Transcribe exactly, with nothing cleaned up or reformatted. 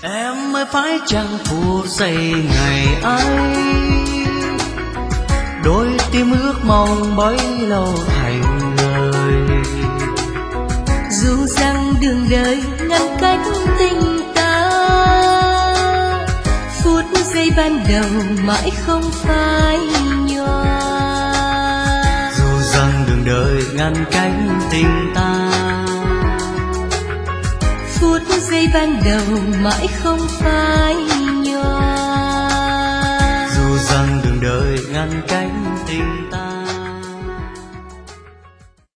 Em mới phải chăng phút giây ngày ấy, đôi tim ước mong bấy lâu thành lời. Dù rằng đường đời ngăn cách tình ta, phút giây ban đầu mãi không phai nhòa. Dù rằng đường đời ngăn cách tình ta, phút giây ban đầu mãi không phai nhòa. Dù rằng đường đời ngăn cách tình ta.